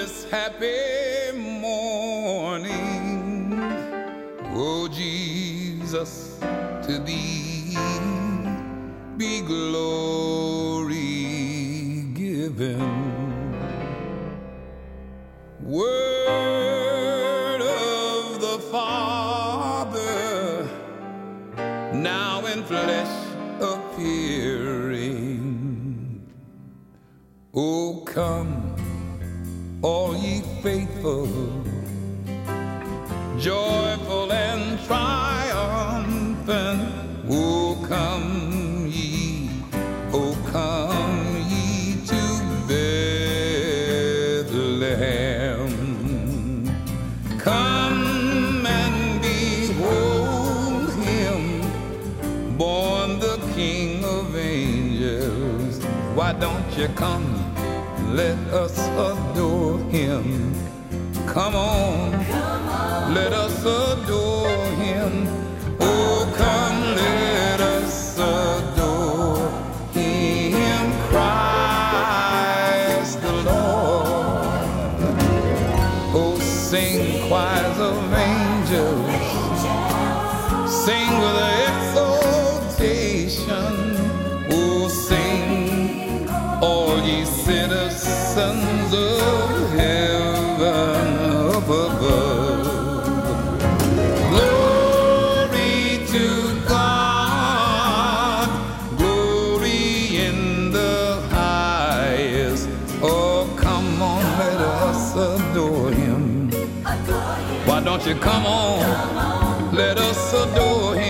this happy morning. Oh, Jesus, to thee be glory given. Word of the Father, now in flesh appearing. Oh, come, all ye faithful, joyful and triumphant. Oh, come ye to Bethlehem. Come and behold him, born the King of angels. Why don't you come? Let us adore him. Come on, let us adore him. Oh, come, let us adore him, Christ the Lord. Oh, sing choirs of angels, sing with exaltation. Oh, sing, all ye citizens of heaven above. Glory to God, glory in the highest. Oh, come on, let us adore him. Why don't you come on, let us adore him.